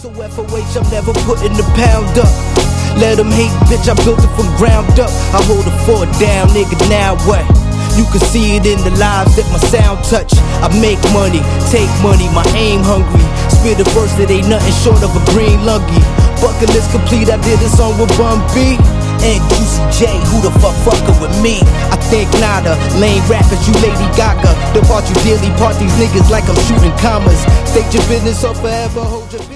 So FOH, I'm never putting the pound up. Let them hate, bitch, I built it from ground up. I hold the fort down, nigga, now what? You can see it in the lives that my sound touch. I make money, take money, my aim hungry. Spit a verse that ain't nothing short of a green lungie. Bucket list complete, I did a song with Bun B and Juicy J, who the fuck fuckin' with me? I think nada, lame rappers, you Lady Gaga. The part you daily part these niggas like I'm shooting commas. State your business or forever hold your business.